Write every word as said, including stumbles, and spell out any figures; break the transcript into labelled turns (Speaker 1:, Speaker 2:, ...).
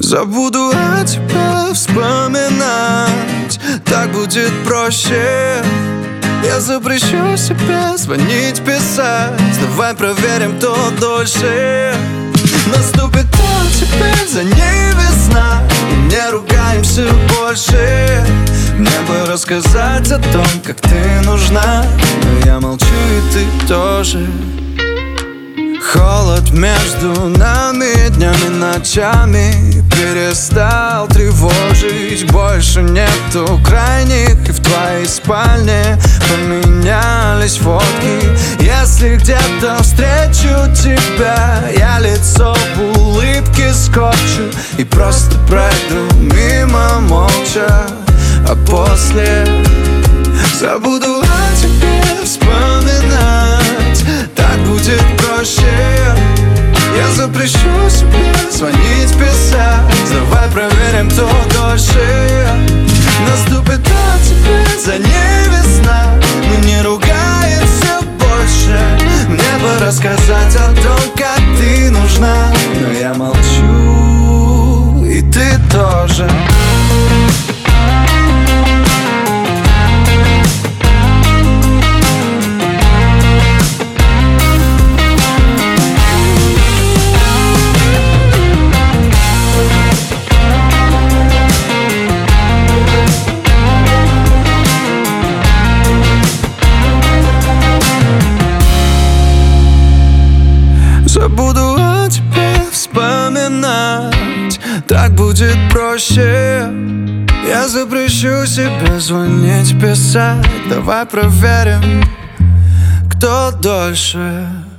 Speaker 1: Забуду о тебе вспоминать, так будет проще. Я запрещу себе звонить, писать. Давай проверим, кто дольше. Наступит он теперь, за ней весна, и не ругаемся больше. Мне бы рассказать о том, как ты нужна, но я молчу, и ты тоже. Холод между нами днями, ночами перестал тревожить. Больше нету крайних, и в твоей спальне поменялись фотки. Если где-то встречу тебя, я лицо в улыбке скотчу и просто пройду мимо молча, а после забуду о тебе вспоминать, так будет проще. Я запрещу себе звонить, писать. Давай проверим, кто дольше. Наступит он теперь, за ней весна, мы не ругаемся больше. Мне бы рассказать о том, как ты нужна, но я молчу, и ты тоже. Забуду о тебе вспоминать, так будет проще. Я запрещу себе звонить, писать. Давай проверим, кто дольше.